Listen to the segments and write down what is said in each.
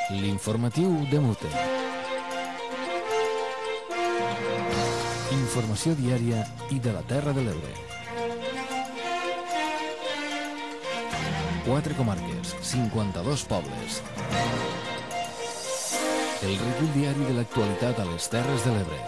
L'informatiu de Mute. Informació diària i de la Terra de l'Ebre. 4 comarques, 52 pobles. El recull diari de l'actualitat a les Terres de l'Ebre.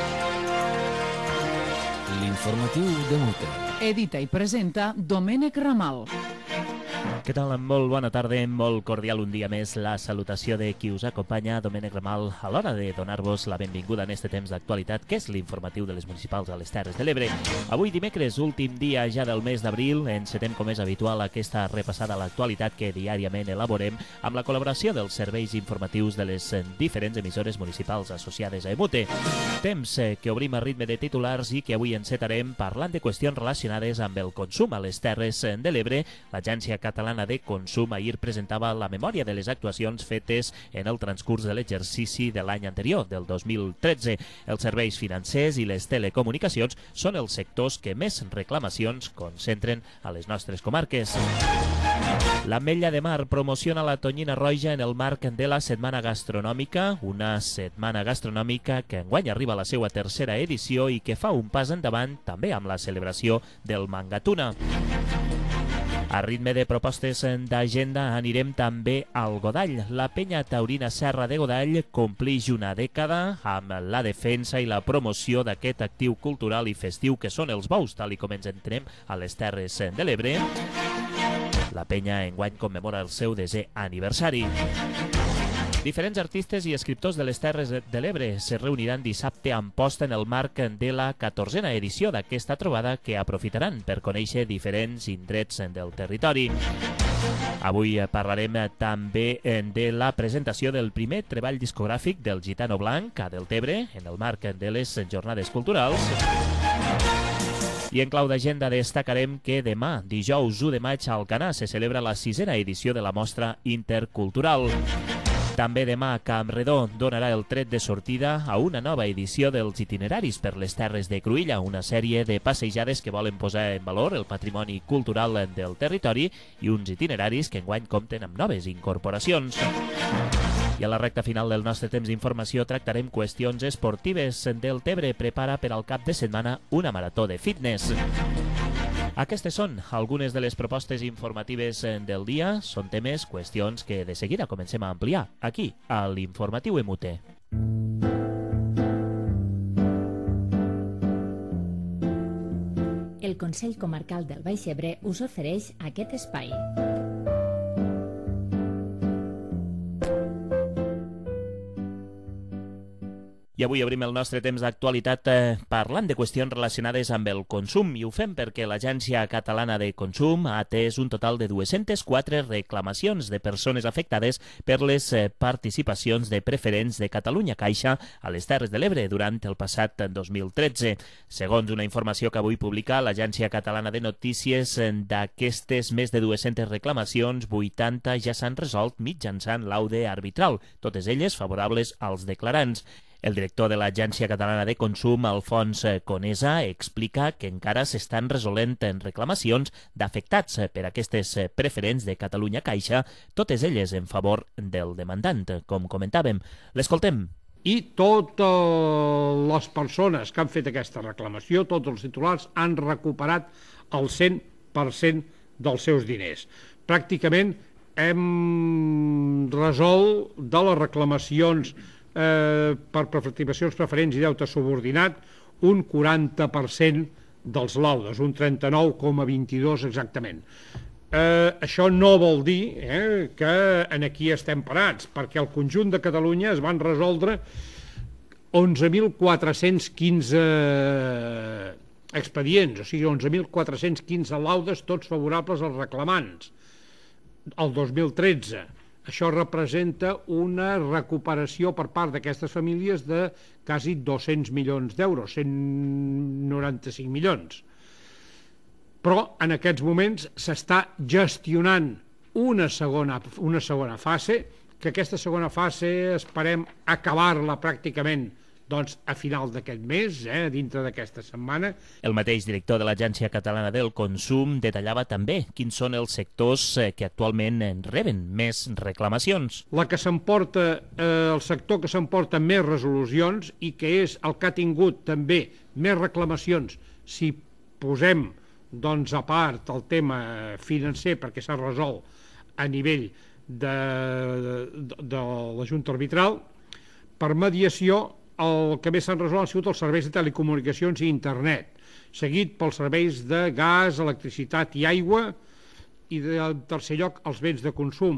L'informatiu de Mute. Edita i presenta Domènec Ramal. Què tal? Molt bona tarda, molt cordial un dia més. La salutació de qui us acompanya, Domènec Ramal, a l'hora de donar-vos la benvinguda en este temps d'actualitat, que és l'informatiu de les municipals a les Terres de l'Ebre. Avui dimecres, últim dia ja del mes d'abril, encetem com és habitual aquesta repassada a l'actualitat que diàriament elaborem amb la col·laboració dels serveis informatius de les diferents emissores municipals associades a EMUTE. Temps que obrim a ritme de titulars i que avui encetarem parlant de qüestions relacionades amb el consum a les Terres de l'Ebre. L'Agència Catalana de Consum ahir presentava la memòria de les actuacions fetes en el transcurs de l'exercici de l'any anterior, del 2013. Els serveis financers i les telecomunicacions són els sectors que més reclamacions concentren a les nostres comarques. L'Ametlla de Mar promociona la tonyina roja en el marc de la Setmana Gastronòmica, una setmana gastronòmica que enguany arriba a la seva tercera edició i que fa un pas endavant també amb la celebració del Mangatuna. A ritme de propostes d'agenda anirem també al Godall. La penya taurina Serra de Godall complix una dècada amb la defensa i la promoció d'aquest actiu cultural i festiu que són els bous, tal com ens entenem a les Terres de l'Ebre. La penya enguany commemora el seu 10è aniversari. Diferents artistes i escriptors de les Terres de l'Ebre se reuniran dissabte a Amposta en el marc de la 14a edició d'aquesta trobada que aprofitaran per conèixer diferents indrets del territori. Avui parlarem també de la presentació del primer treball discogràfic del Gitano Blanc a Deltebre en el marc de les Jornades Culturals. I en clau d'agenda destacarem que demà, dijous 1 de maig, a Alcanar se celebra la 6a edició de la Mostra Intercultural. També demà Campredó donarà el tret de sortida a una nova edició dels itineraris per les Terres de Cruïlla, una sèrie de passejades que volen posar en valor el patrimoni cultural del territori i uns itineraris que enguany compten amb noves incorporacions. I a la recta final del nostre temps d'informació tractarem qüestions esportives. Deltebre prepara per al cap de setmana una marató de fitness. Aquestes són algunes de les propostes informatives del dia. Són temes, qüestions que de seguida comencem a ampliar aquí, a l'Informatiu EMUTE. El Consell Comarcal del Baix Ebre us ofereix aquest espai. I avui obrim el nostre temps d'actualitat parlant de qüestions relacionades amb el consum i ho fem perquè l'Agència Catalana de Consum ha atès un total de 204 reclamacions de persones afectades per les participacions de preferents de Catalunya Caixa a les Terres de l'Ebre durant el passat 2013. Segons una informació que avui publica l'Agència Catalana de Notícies, d'aquestes més de 200 reclamacions, 80 ja s'han resolt mitjançant laude arbitral, totes elles favorables als declarants. El director de l'Agència Catalana de Consum, Alfons Conesa, explica que encara s'estan resolent en reclamacions d'afectats per aquestes preferents de Catalunya Caixa, totes elles en favor del demandant, com comentàvem. L'escoltem. I totes les persones que han fet aquesta reclamació, tots els titulars, han recuperat el 100% dels seus diners. Pràcticament hem resolt de les reclamacions per participacions preferents i deute subordinat un 40% dels laudes, un 39,22 exactament. Això no vol dir que aquí estem parats, perquè al conjunt de Catalunya es van resoldre 11.415 expedients, o sigui, 11.415 laudes, tots favorables als reclamants. El 2013, això representa una recuperació per part d'aquestes famílies de quasi 200 milions d'euros, 195 milions. Però en aquests moments s'està gestionant una segona fase, que aquesta segona fase esperem acabar-la pràcticament doncs, a final d'aquest mes, dintre d'aquesta setmana. El mateix director de l'Agència Catalana del Consum detallava també quins són els sectors que actualment reben més reclamacions. El sector que s'emporta més resolucions i que és el que ha tingut també més reclamacions, si posem doncs, a part el tema financer perquè s'ha resolt a nivell de la Junta Arbitral, per mediació el que més s'han resolt han sigut els serveis de telecomunicacions i internet, seguit pels serveis de gas, electricitat i aigua, i en tercer lloc els béns de consum.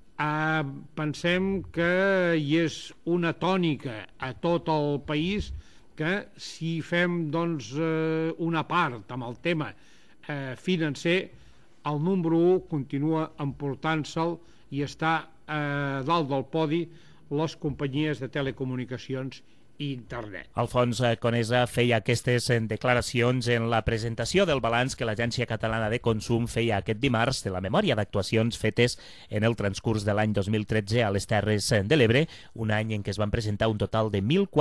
Pensem que hi és una tònica a tot el país que si fem doncs, una part amb el tema financer, el número 1 continua emportant-se'l i està dalt del podi les companyies de telecomunicacions i internet. Alfons Conesa feia aquestes declaracions en la presentació del balanç que l'Agència Catalana de Consum feia aquest dimarts de la memòria d'actuacions fetes en el transcurs de l'any 2013 a les Terres de l'Ebre, un any en què es van presentar un total de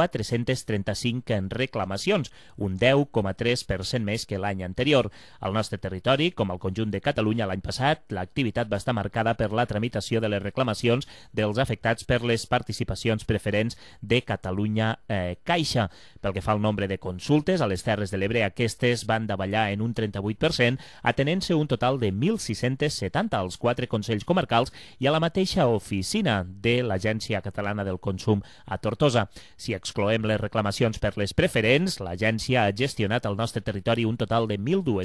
1.435 reclamacions, un 10,3% més que l'any anterior. Al nostre territori, com al conjunt de Catalunya l'any passat, l'activitat va estar marcada per la tramitació de les reclamacions dels afectats per les participacions preferents de Catalunya Caixa. Pel que fa al nombre de consultes, a les Terres de l'Ebre aquestes van davallar en un 38%, atenent-se un total de 1.670 als 4 consells comarcals i a la mateixa oficina de l'Agència Catalana del Consum a Tortosa. Si excloem les reclamacions per les preferents, l'agència ha gestionat al nostre territori un total de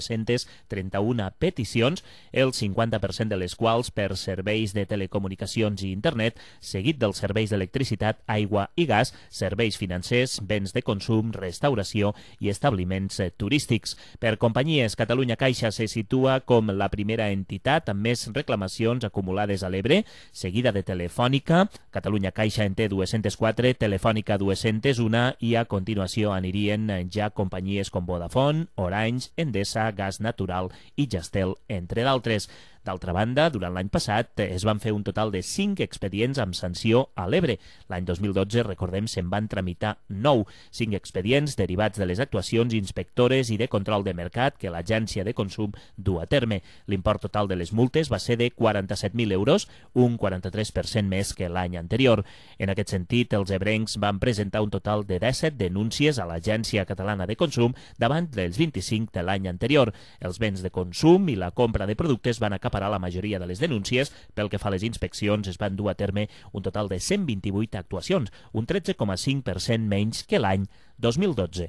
1.231 peticions, el 50% de les quals per serveis de telecomunicacions i internet, seguit dels serveis d'electricitat, aigua i gas, serveis financers, béns de consum, restauració i establiments turístics. Per companyies, Catalunya Caixa se situa com la primera entitat amb més reclamacions acumulades a l'Ebre, seguida de Telefònica. Catalunya Caixa en té 204, Telefònica 201 i a continuació anirien ja companyies com Vodafone, Orange, Endesa, Gas Natural i Gestel, entre d'altres. D'altra banda, durant l'any passat es van fer un total de 5 expedients amb sanció a l'Ebre. L'any 2012, recordem, se'n van tramitar 9, 5 expedients derivats de les actuacions inspectores i de control de mercat que l'Agència de Consum du a terme. L'import total de les multes va ser de 47.000 euros, un 43% més que l'any anterior. En aquest sentit, els ebrencs van presentar un total de 17 denúncies a l'Agència Catalana de Consum davant dels 25 de l'any anterior. Els béns de consum i la compra de productes van acaparar la majoria de les denúncies. Pel que fa a les inspeccions, es van dur a terme un total de 128 actuacions, un 13,5% menys que l'any 2012.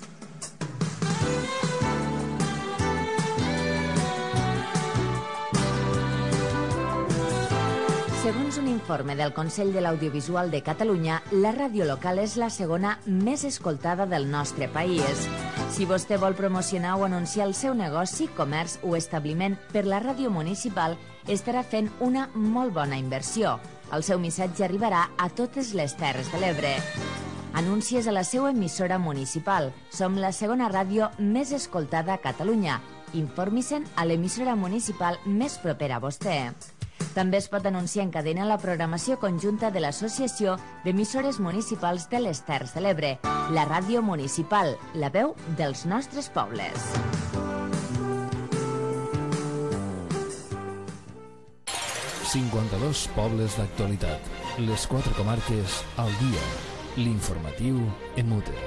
Segons un informe del Consell de l'Audiovisual de Catalunya, la ràdio local és la segona més escoltada del nostre país. Si vostè vol promocionar o anunciar el seu negoci, comerç o establiment per la ràdio municipal, estarà fent una molt bona inversió. El seu missatge arribarà a totes les Terres de l'Ebre. Anuncies a la seva emissora municipal. Som la segona ràdio més escoltada a Catalunya. Informi-se'n a l'emissora municipal més propera a vostè. També es pot anunciar en cadena la programació conjunta de l'Associació d'Emissores Municipals de les Terres de l'Ebre, la ràdio municipal, la veu dels nostres pobles. ...52 pobles d'actualitat. Les 4 comarques al dia. L'informatiu en Mute.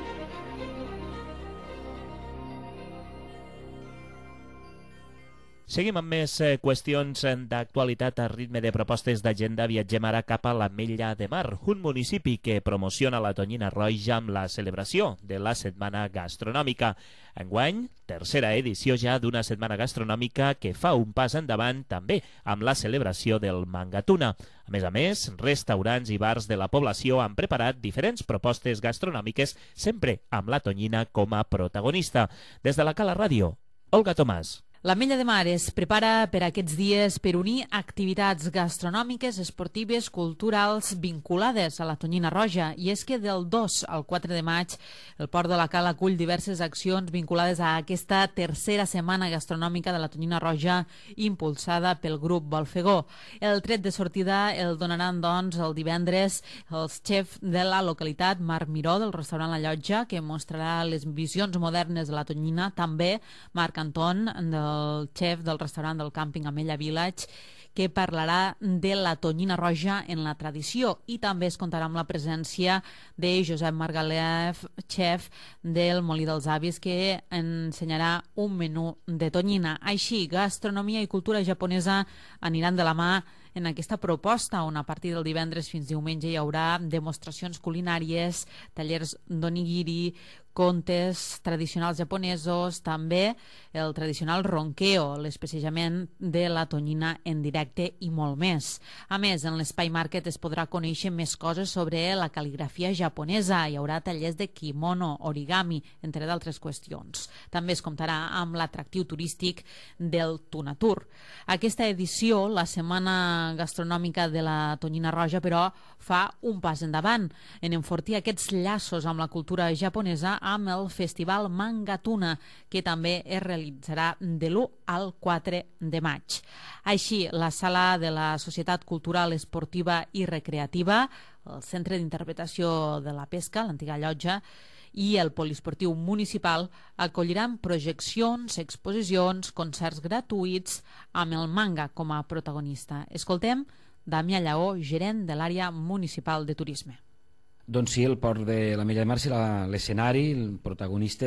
Seguim amb més qüestions d'actualitat a ritme de propostes d'agenda. Viatgem ara cap a l'Ametlla de Mar, un municipi que promociona la tonyina roja amb la celebració de la Setmana Gastronòmica. Enguany, tercera edició ja d'una setmana gastronòmica que fa un pas endavant també amb la celebració del Mangatuna. A més, restaurants i bars de la població han preparat diferents propostes gastronòmiques, sempre amb la tonyina com a protagonista. Des de la Cala Ràdio, Olga Tomàs. L'Ametlla de Mar es prepara per aquests dies per unir activitats gastronòmiques, esportives, culturals vinculades a la Tonyina Roja. I és que del 2 al 4 de maig el Port de la Cala acull diverses accions vinculades a aquesta tercera setmana gastronòmica de la Tonyina Roja impulsada pel grup Bolfegó. El tret de sortida el donaran doncs el divendres els xefs de la localitat, Marc Miró del restaurant La Llotja, que mostrarà les visions modernes de la Tonyina, també Marc Anton del xef del restaurant del càmping Ametlla Village, que parlarà de la Tonyina Roja en la tradició, i també es comptarà amb la presència de Josep Margalef, xef del Molí dels Avis, que ensenyarà un menú de tonyina. Així, gastronomia i cultura japonesa aniran de la mà en aquesta proposta, on a partir del divendres fins diumenge hi haurà demostracions culinàries, tallers d'onigiri, contes tradicionals japonesos, també el tradicional ronkeo, l'especejament de la tonyina en directe i molt més. A més, en l'Espai Market es podrà conèixer més coses sobre la cal·ligrafia japonesa. Hi haurà tallers de kimono, origami, entre d'altres qüestions. També es comptarà amb l'atractiu turístic del Tunatur. Aquesta edició, la Setmana Gastronòmica de la Tonyina Roja, però fa un pas endavant en enfortir aquests llaços amb la cultura japonesa amb el Festival Manga Tuna, que també es realitzarà de l'1 al 4 de maig. Així, la Sala de la Societat Cultural, Esportiva i Recreativa, el Centre d'Interpretació de la Pesca, l'antiga llotja, i el Poliesportiu Municipal acolliran projeccions, exposicions, concerts gratuïts amb el manga com a protagonista. Escoltem Damià Lleó, gerent de l'àrea municipal de turisme. Doncs sí, el port de l'Ametlla de Mar serà l'escenari, el protagonista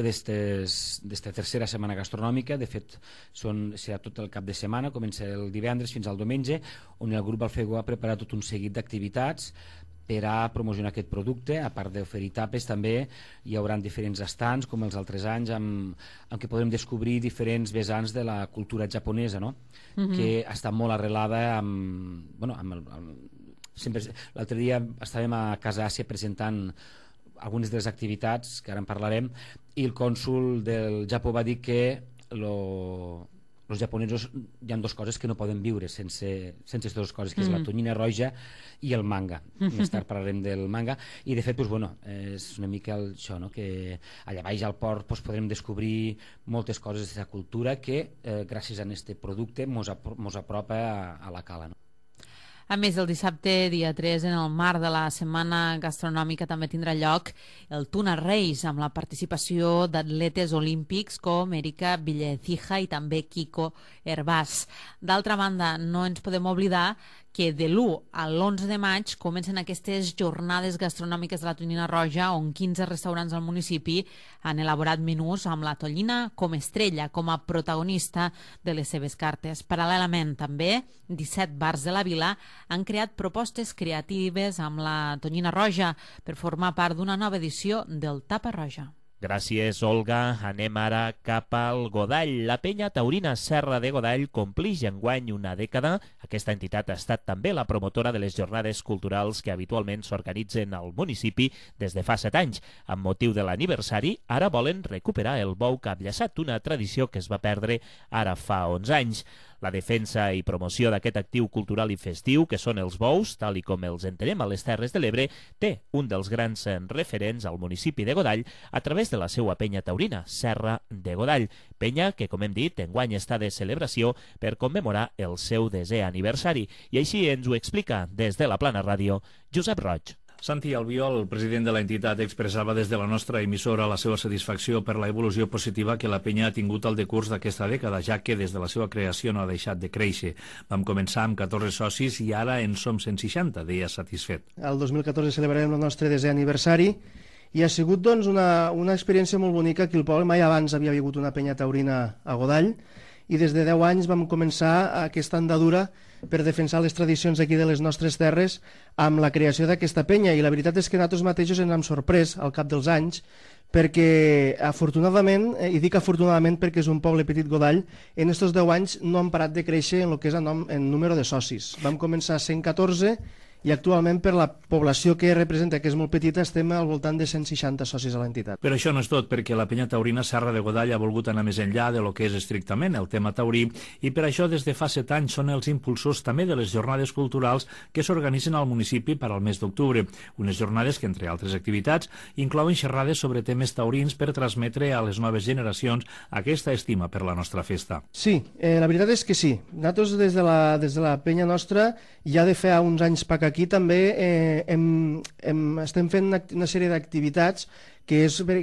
d'esta tercera setmana gastronòmica. De fet, serà tot el cap de setmana, comença el divendres fins al diumenge, on el grup Bolfegó ha preparat tot un seguit d'activitats per a promocionar aquest producte. A part d'oferir tapes, també hi haurà diferents estants, com els altres anys, amb què podrem descobrir diferents vessants de la cultura japonesa, no? Que està molt arrelada l'altre dia estàvem a Casa Àsia presentant algunes de les activitats, que ara en parlarem, i el cònsol del Japó va dir que els japonesos hi ha dues coses que no poden viure sense aquestes dues coses, que és la tonyina roja i el manga. Més tard parlarem del manga, i de fet és una mica això, no? Que allà baix al port podrem descobrir moltes coses d'aquesta cultura que gràcies a aquest producte mos apropa a la cala, no? A més, el dissabte, dia 3, en el marc de la Setmana Gastronòmica, també tindrà lloc el Tuna Race, amb la participació d'atletes olímpics com Erika Villecija i també Kiko Hervás. D'altra banda, no ens podem oblidar que de l'1 a l'11 de maig comencen aquestes jornades gastronòmiques de la Tonyina Roja, on 15 restaurants al municipi han elaborat menús amb la tonyina com estrella, com a protagonista de les seves cartes. Paral·lelament, també, 17 bars de la vila han creat propostes creatives amb la Tonyina Roja per formar part d'una nova edició del Tapa Roja. Gràcies, Olga. Anem ara cap al Godall. La penya taurina Serra de Godall complix enguany una dècada. Aquesta entitat ha estat també la promotora de les jornades culturals que habitualment s'organitzen al municipi des de fa 7 anys. Amb motiu de l'aniversari, ara volen recuperar el bou capllaçat, una tradició que es va perdre ara fa 11 anys. La defensa i promoció d'aquest actiu cultural i festiu, que són els bous, tal i com els entenem a les Terres de l'Ebre, té un dels grans referents al municipi de Godall a través de la seva penya taurina, Serra de Godall. Penya que, com hem dit, enguany està de celebració per commemorar el seu 10è aniversari. I així ens ho explica des de la Plana Ràdio, Josep Roig. Santi Albiol, el president de l'entitat, expressava des de la nostra emissora la seva satisfacció per la evolució positiva que la penya ha tingut al decurs d'aquesta dècada, ja que des de la seva creació no ha deixat de créixer. Vam començar amb 14 socis i ara en som 160, deia satisfet. El 2014 celebrarem el nostre 10è aniversari i ha sigut doncs, una experiència molt bonica. Aquí al poble mai abans havia hagut una penya taurina a Godall, i des de 10 anys vam començar aquesta andadura per defensar les tradicions aquí de les nostres terres amb la creació d'aquesta penya, i la veritat és que nosaltres mateixos ens hem sorprès al cap dels anys, perquè afortunadament, i dic afortunadament perquè és un poble petit Godall, en aquests 10 anys no han parat de créixer en el que és en número de socis. Vam començar a 114 i actualment per la població que representa, que és molt petita, estem al voltant de 160 socis a l'entitat. Però això no és tot, perquè la penya taurina Serra de Godall ha volgut anar més enllà de lo que és estrictament el tema taurí, i per això des de fa 7 anys són els impulsors també de les jornades culturals que s'organitzen al municipi per al mes d'octubre. Unes jornades que, entre altres activitats, inclouen xerrades sobre temes taurins per transmetre a les noves generacions aquesta estima per la nostra festa. Sí, la veritat és que sí. Nosaltres des de la penya nostra, ja de fa uns anys per aquí també estem fent una sèrie d'activitats que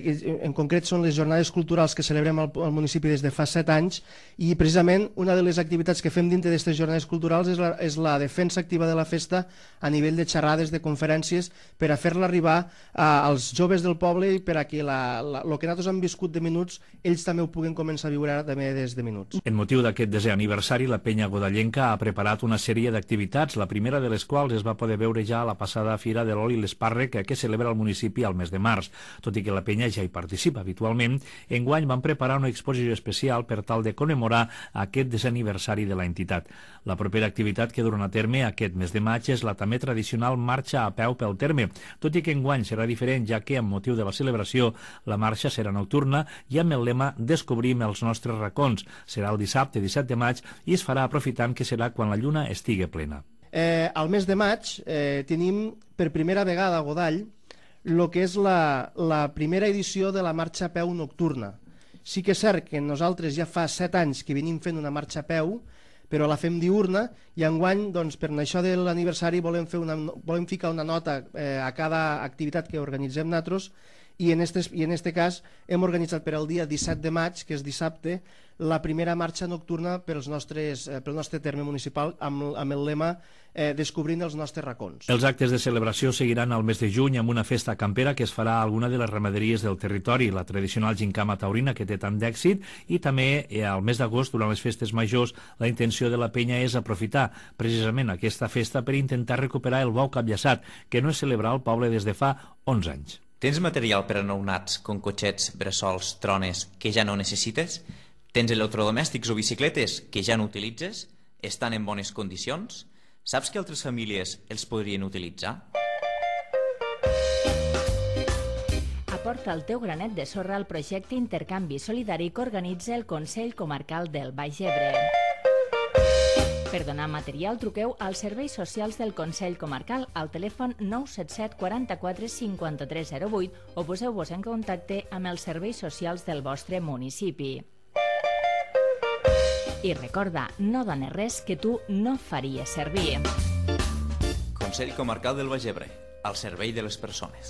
en concret són les jornades culturals que celebrem al municipi des de fa 7 anys, i precisament una de les activitats que fem dintre d'aquestes jornades culturals és la defensa activa de la festa a nivell de xerrades, de conferències, per a fer-la arribar als joves del poble i per a que el que nosaltres hem viscut de minuts, ells també ho puguen començar a viure també des de minuts. En motiu d'aquest 10è aniversari, la penya godallenca ha preparat una sèrie d'activitats, la primera de les quals es va poder veure ja a la passada Fira de l'Oli i l'Espàrrec que celebra el municipi al mes de març. Tot i que la penya ja hi participa habitualment, enguany van preparar una exposició especial per tal de commemorar aquest 10è aniversari de la entitat. La propera activitat que duran a terme aquest mes de maig és la també tradicional marxa a peu pel terme, tot i que enguany serà diferent, ja que amb motiu de la celebració la marxa serà nocturna i amb el lema Descobrim els nostres racons. Serà el dissabte 17 de maig i es farà aprofitant que serà quan la lluna estigui plena. Al mes de maig tenim per primera vegada a Godall el que és la primera edició de la marxa a peu nocturna. Sí que és cert que nosaltres ja fa 7 anys que venim fent una marxa a peu, però la fem diurna, i enguany, doncs, per això de l'aniversari volem ficar una nota a cada activitat que organitzem nosaltres, i en este cas hem organitzat per al dia 17 de maig, que és dissabte, la primera marxa nocturna pel nostre terme municipal amb el lema Descobrint els nostres racons. Els actes de celebració seguiran al mes de juny amb una festa campera que es farà a alguna de les ramaderies del territori, la tradicional gincama taurina que té tant d'èxit, i també al mes d'agost, durant les festes majors, la intenció de la penya és aprofitar precisament aquesta festa per intentar recuperar el bou capllaçat, que no es celebra al poble des de fa 11 anys. Tens material per a nounats, com cotxets, bressols, trones, que ja no necessites? Tens electrodomèstics o bicicletes que ja no utilitzes? Estan en bones condicions? Saps que altres famílies els podrien utilitzar? Aporta el teu granet de sorra al projecte Intercanvi Solidari que organitza el Consell Comarcal del Baix Ebre. Per donar material, truqueu als serveis socials del Consell Comarcal al telèfon 977 44 53 08 o poseu-vos en contacte amb els serveis socials del vostre municipi. I recorda, no dones res que tu no faries servir. Consell Comarcal del Baix Ebre, al servei de les persones.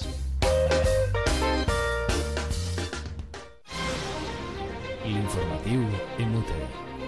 L'informatiu en UTE.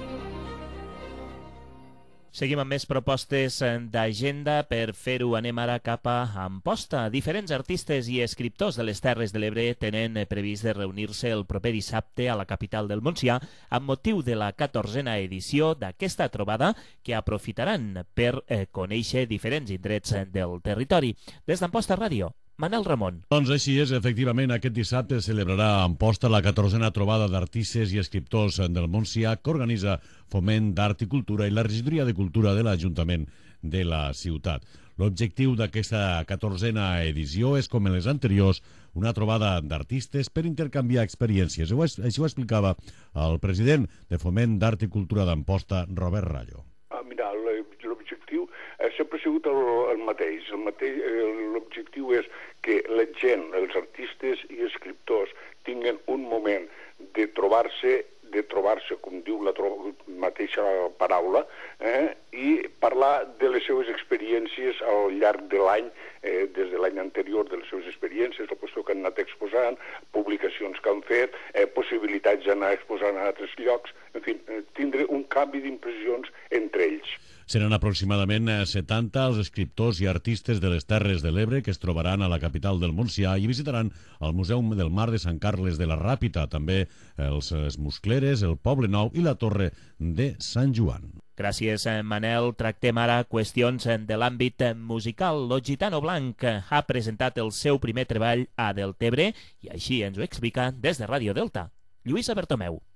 Seguim amb més propostes d'agenda. Per fer-ho anem ara cap a Amposta. Diferents artistes i escriptors de les Terres de l'Ebre tenen previst de reunir-se el proper dissabte a la capital del Montsià amb motiu de la 14a edició d'aquesta trobada que aprofitaran per conèixer diferents indrets del territori. Des d'Amposta Ràdio, Manel Ramon. Doncs així és, efectivament, aquest dissabte celebrarà a Amposta la 14a trobada d'artistes i escriptors del Montsià que organitza Foment d'Art i Cultura i la Regidoria de Cultura de l'Ajuntament de la ciutat. L'objectiu d'aquesta 14a edició és, com en les anteriors, una trobada d'artistes per intercanviar experiències. Així ho explicava el president de Foment d'Art i Cultura d'Amposta, Robert Rallo. Mira, l'objectiu sempre ha sigut el mateix. L'objectiu és que la gent, els artistes i escriptors, tinguin un moment de trobar-se, com diu la mateixa paraula, i parlar de les seves experiències al llarg de l'any, des de l'any anterior, de les seves experiències, la qüestió que han anat exposant, publicacions que han fet, possibilitats d'anar exposant a altres llocs, en fi, tindre un canvi d'impressions entre ells. Seran aproximadament 70 els escriptors i artistes de les Terres de l'Ebre que es trobaran a la capital del Montsià i visitaran el Museu del Mar de Sant Carles de la Ràpita, també els Muscleres, el Poble Nou i la Torre de Sant Joan. Gràcies, Manel. Tractem ara qüestions de l'àmbit musical. Lo Gitano Blanc ha presentat el seu primer treball a Deltebre i així ens ho explica des de Ràdio Delta, Lluïsa Bertomeu.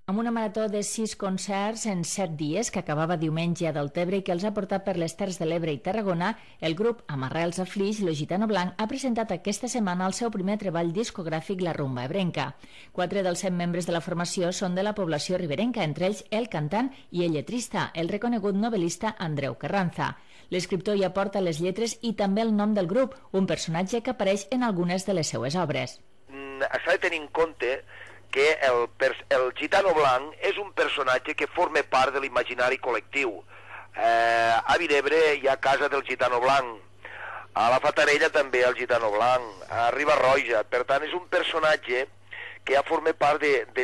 Amb una marató de 6 concerts en 7 dies que acabava diumenge a Deltebre i que els ha portat per les Terres de l'Ebre i Tarragona, el grup amb arrels a Flix, Lo Gitano Blanc, ha presentat aquesta setmana el seu primer treball discogràfic, La Rumba Ebrenca. 4 dels 7 membres de la formació són de la població riberenca, entre ells el cantant i el lletrista, el reconegut novel·lista Andreu Carranza. L'escriptor hi aporta les lletres i també el nom del grup, un personatge que apareix en algunes de les seues obres. S'ha de tenir en compte que el Gitano Blanc és un personatge que forma part de l'imaginari col·lectiu. A Vinebre hi ha Casa del Gitano Blanc, a la Fatarella també el Gitano Blanc, a Riba-roja. Per tant, és un personatge que ja forma part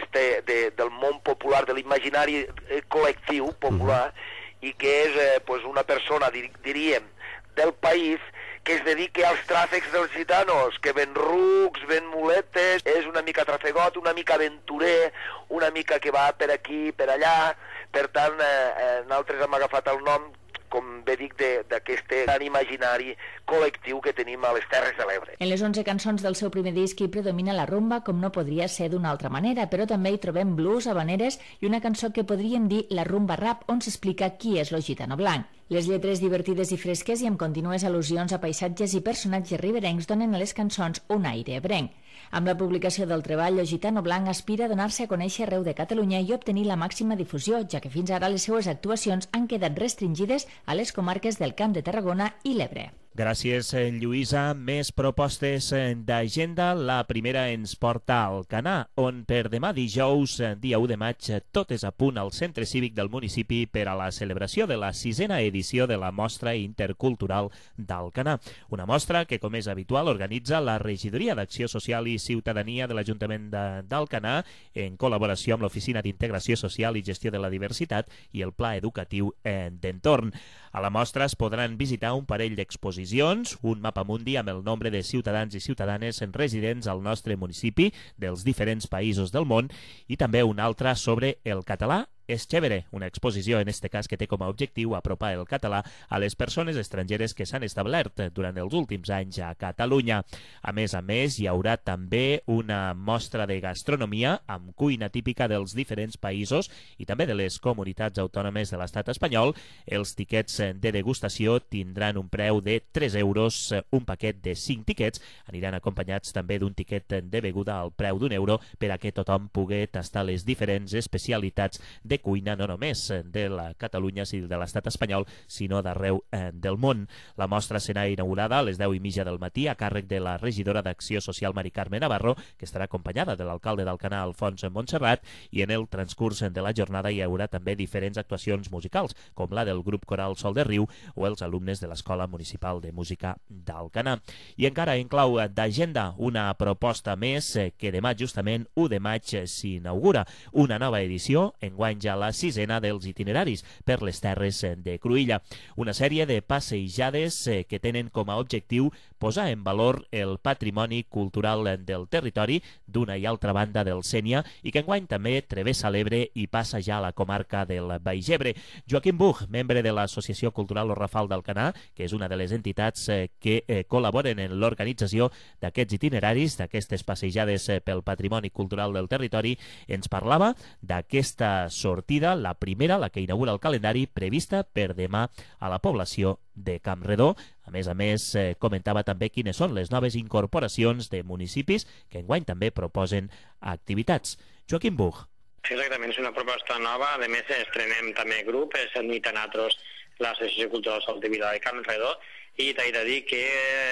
del món popular, de l'imaginari col·lectiu popular, i que és una persona, diríem, del país que es dedica als tràfics dels gitanos, que ven rucs, ven muletes, és una mica trafegot, una mica aventurer, una mica que va per aquí, per allà. Per tant, nosaltres hem agafat el nom, com bé dic, d'aquest gran imaginari col·lectiu que tenim a les Terres de l'Ebre. En les 11 cançons del seu primer disc hi predomina la rumba, com no podria ser d'una altra manera, però també hi trobem blues, habaneres i una cançó que podríem dir la rumba rap, on s'explica qui és lo Gitano Blanc. Les lletres divertides i fresques i amb contínues al·lusions a paisatges i personatges riberencs donen a les cançons un aire ebrenc. Amb la publicació del treball, el Gitano Blanc aspira a donar-se a conèixer arreu de Catalunya i obtenir la màxima difusió, ja que fins ara les seues actuacions han quedat restringides a les comarques del Camp de Tarragona i l'Ebre. Gràcies, Lluïsa. Més propostes d'agenda. La primera ens porta a Alcanar, on per demà dijous, dia 1 de maig, tot és a punt al Centre Cívic del municipi per a la celebració de la 6a edició de la Mostra Intercultural d'Alcanar. Una mostra que, com és habitual, organitza la Regidoria d'Acció Social i Ciutadania de l'Ajuntament d'Alcanar en col·laboració amb l'Oficina d'Integració Social i Gestió de la Diversitat i el Pla Educatiu d'Entorn. A la mostra es podran visitar un parell d'exposicions, un mapamundi amb el nombre de ciutadans i ciutadanes residents al nostre municipi dels diferents països del món i també un altre sobre el català és Chévere, una exposició en este cas que té com a objectiu apropar el català a les persones estrangeres que s'han establert durant els últims anys a Catalunya. A més, hi haurà també una mostra de gastronomia amb cuina típica dels diferents països i també de les comunitats autònomes de l'estat espanyol. Els tiquets de degustació tindran un preu de 3 euros, un paquet de 5 tiquets aniran acompanyats també d'un tiquet de beguda al preu d'1 € per a que tothom pugui tastar les diferents especialitats de cuina, no només de la Catalunya i de l'estat espanyol, sinó d'arreu del món. La mostra serà inaugurada a les 10:30 del matí a càrrec de la regidora d'Acció Social Mari Carme Navarro, que estarà acompanyada de l'alcalde d'Alcanar, Alfons Montserrat, i en el transcurs de la jornada hi haurà també diferents actuacions musicals, com la del grup coral Sol de Riu o els alumnes de l'Escola Municipal de Música d'Alcanar. I encara en clau d'agenda, una proposta més que demà, justament 1 de maig, s'inaugura una nova edició, enguany ja la 6a dels itineraris per les Terres de Cruïlla. Una sèrie de passejades que tenen com a objectiu posar en valor el patrimoni cultural del territori d'una i altra banda del Sénia i que enguany també travessa l'Ebre i passa ja a la comarca del Baix Ebre. Joaquim Buch, membre de l'Associació Cultural Lo Rafal d'Alcanar, que és una de les entitats que col·laboren en l'organització d'aquests itineraris, d'aquestes passejades pel patrimoni cultural del territori, ens parlava d'aquesta sortida, la primera, la que inaugura el calendari, prevista per demà a la població de Campredó. A més, comentava també quines són les noves incorporacions de municipis que enguany també proposen activitats. Joaquim Buch. Sí, exactament, és una proposta nova. A més, estrenem també grup, és el Nitanatros, l'Associació Cultural Soltevila de Campredó, i t'he de dir que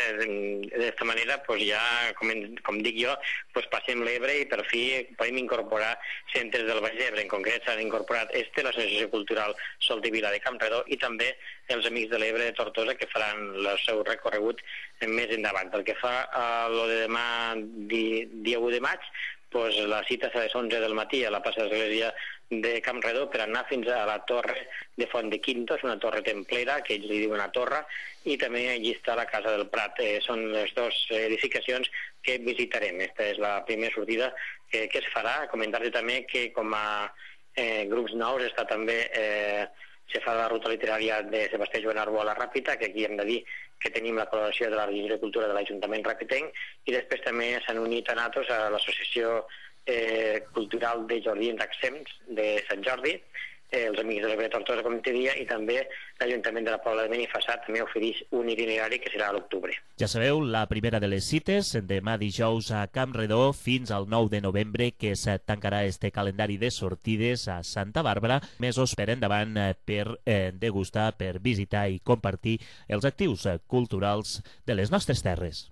d'esta manera ja, com dic jo, passem l'Ebre i per fi podem incorporar centres del Baix Ebre. En concret s'han incorporat l'Associació Cultural Soltevila de Campredó i també els Amics de l'Ebre de Tortosa, que faran el seu recorregut més endavant. Pel que fa a lo de demà, dia 1 de maig, la cita serà a les 11 del matí a la plaça de l'Església de Campredó per anar fins a la torre de Font de Quintos, una torre templera, que ells li diuen una torre, i també allí està la Casa del Prat. Són les dues edificacions que visitarem. Aquesta és la primera sortida que es farà. Comentar-te també que com a grups nous està també se fa la ruta literària de Sebastià Joan Arbó a la Ràpita, que aquí hem de dir que tenim la col·laboració de la Regidoria de Cultura de l'Ajuntament Ràpitenc, i després també s'han unit a nosaltres a l'Associació cultural de Jordi en Exempts de Sant Jordi, els Amics de l'Ebre Tortosa, com te dia, i també l'Ajuntament de la Pobla de Benifassà també ofereix un itinerari que serà a l'octubre. Ja sabeu, la primera de les cites, demà dijous a Campredó fins al 9 de novembre, que es tancarà este calendari de sortides a Santa Bàrbara, mesos per endavant per degustar, per visitar i compartir els actius culturals de les nostres terres.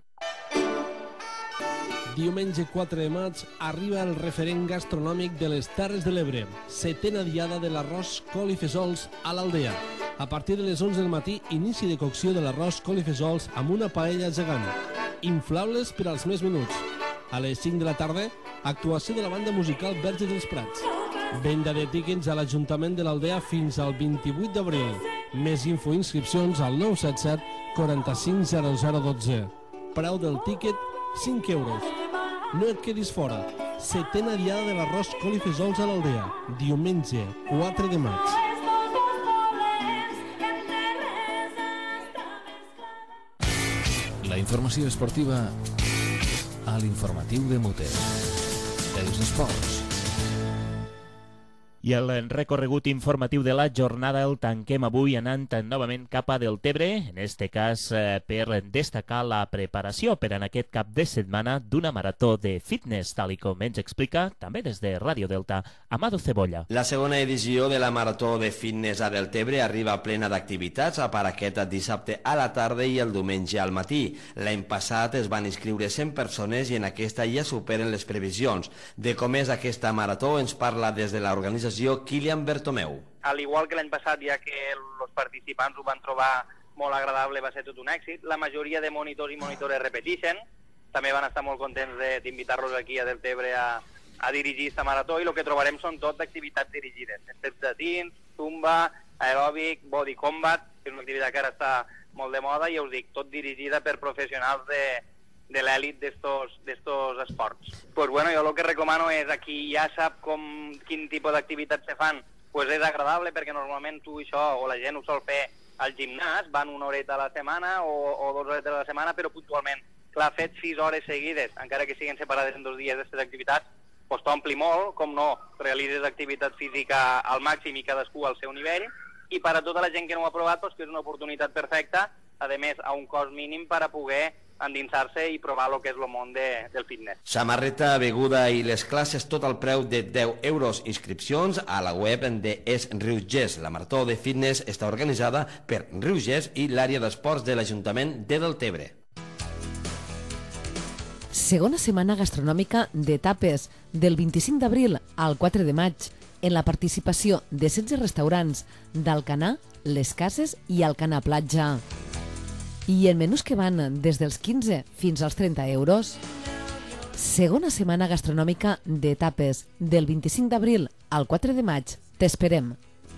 Diumenge 4 de maig arriba el referent gastronòmic de les Terres de l'Ebre, 7ª diada de l'arròs col i fesols a l'Aldea. A partir de les 11 del matí, inici de cocció de l'arròs col i fesols amb una paella gegant. Inflables per als més menuts. A les 5 de la tarda, actuació de la banda musical Verge dels Prats. Venda de tíquets a l'Ajuntament de l'Aldea fins al 28 d'abril. Més info i inscripcions al 977 45 0012. Preu del tíquet 5 euros. No et quedis fora. 7ª diada de l'arròs col i fesols a l'Aldea. Diumenge 4 de maig. La informació esportiva a l'informatiu de Muter. Els esports. I el recorregut informatiu de la jornada el tanquem avui anant novament cap a Deltebre, en este cas per destacar la preparació per en aquest cap de setmana d'una marató de fitness, tal i com ens explica també des de Ràdio Delta, Amado Cebolla. La segona edició de la marató de fitness a Deltebre arriba plena d'activitats a part aquest dissabte a la tarda i el diumenge al matí. L'any passat es van inscriure 100 persones i en aquesta ja superen les previsions. De com és aquesta marató ens parla des de l'organització Kilian Bertomeu. Al igual que l'any passat, ja que els participants ho van trobar molt agradable, va ser tot un èxit. La majoria de monitors i monitores repeteixen. També van estar molt contents d'invitar-los aquí a Deltebre a dirigir aquesta marató, i el que trobarem són tot activitats dirigides. Steps de tins, zumba, aeròbic, body combat, que és una activitat que ara està molt de moda, i us dic, tot dirigida per professionals de l'èlit d'estos esports. Pues bueno, jo el que recomano és, aquí ja sap quin tipus d'activitats se fan, pues és agradable, perquè normalment tu això, o la gent ho sol fer al gimnàs, van una horeta a la setmana o 2 horetes a la setmana, però puntualment. Clar, fet 6 hores seguides, encara que siguin separades en 2 dies d'aquestes activitats, pues t'ompli molt, com no, realitzes activitat física al màxim i cadascú al seu nivell, i per a tota la gent que no ho ha provat, pues que és una oportunitat perfecta, a més, a un cost mínim per a poder endinsar-se i provar el que és el món del fitness. Samarreta, beguda i les classes tot al preu de 10 euros. Inscripcions a la web de Es Rius. La marató de fitness està organitzada per Rius i l'àrea d'esports de l'Ajuntament de Deltebre. Segona setmana gastronòmica de tapes, del 25 d'abril al 4 de maig, en la participació de 16 restaurants d'Alcanar, Les Cases i Alcanar Platja. I en menús que van des dels 15 fins als 30 euros. Segona setmana gastronòmica de tapes, del 25 d'abril al 4 de maig. T'esperem.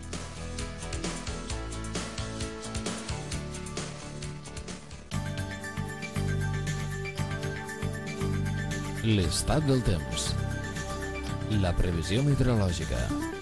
L'estat del temps. La previsió meteorològica.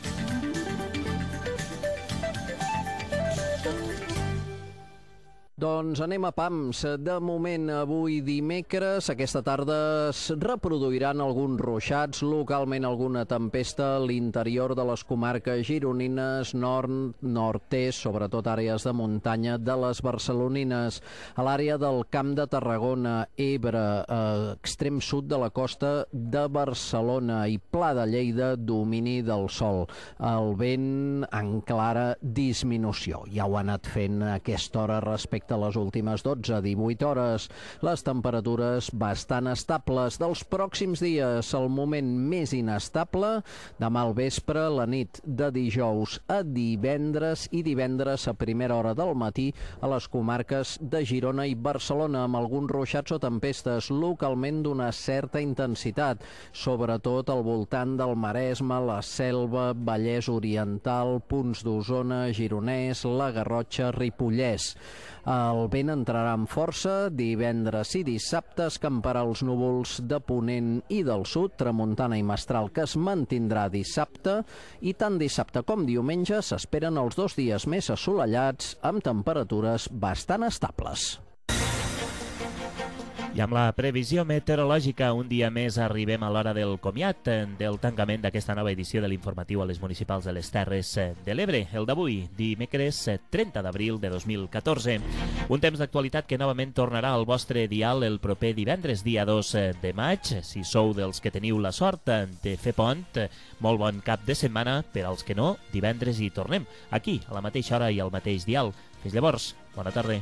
Doncs anem a pams. De moment, avui dimecres, aquesta tarda es reproduiran alguns ruixats, localment alguna tempesta a l'interior de les comarques gironines, nord, nord-est, sobretot àrees de muntanya de les barcelonines. A l'àrea del Camp de Tarragona, Ebre, extrem sud de la costa de Barcelona i Pla de Lleida, domini del sol. El vent en clara disminució. Ja ho ha anat fent a aquesta hora respecte a les últimes 12-18 hores. Les temperatures bastant estables. Dels pròxims dies, el moment més inestable, demà al vespre, la nit de dijous a divendres i divendres a primera hora del matí a les comarques de Girona i Barcelona, amb alguns ruixats o tempestes localment d'una certa intensitat, sobretot al voltant del Maresme, la Selva, Vallès Oriental, punts d'Osona, Gironès, la Garrotxa, Ripollès. El vent entrarà amb força, divendres i dissabte escamparà els núvols de ponent i del sud, tramuntana i mestral que es mantindrà dissabte, i tant dissabte com diumenge s'esperen els 2 dies més assolellats amb temperatures bastant estables. I amb la previsió meteorològica, un dia més arribem a l'hora del comiat, del tancament d'aquesta nova edició de l'informatiu a les municipals de les Terres de l'Ebre, el d'avui, dimecres 30 d'abril de 2014. Un temps d'actualitat que novament tornarà al vostre dial el proper divendres, dia 2 de maig. Si sou dels que teniu la sort de fer pont, molt bon cap de setmana. Per als que no, divendres hi tornem, aquí, a la mateixa hora i al mateix dial. Fins llavors, bona tarda.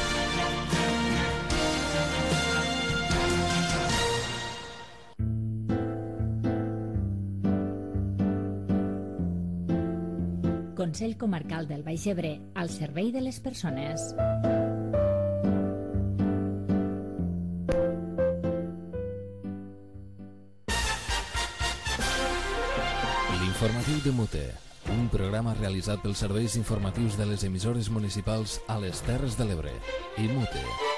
Consell Comarcal del Baix Ebre, al servei de les persones. L'informatiu de Mute, un programa realitzat pels serveis informatius de les emissores municipals a les Terres de l'Ebre i Mute.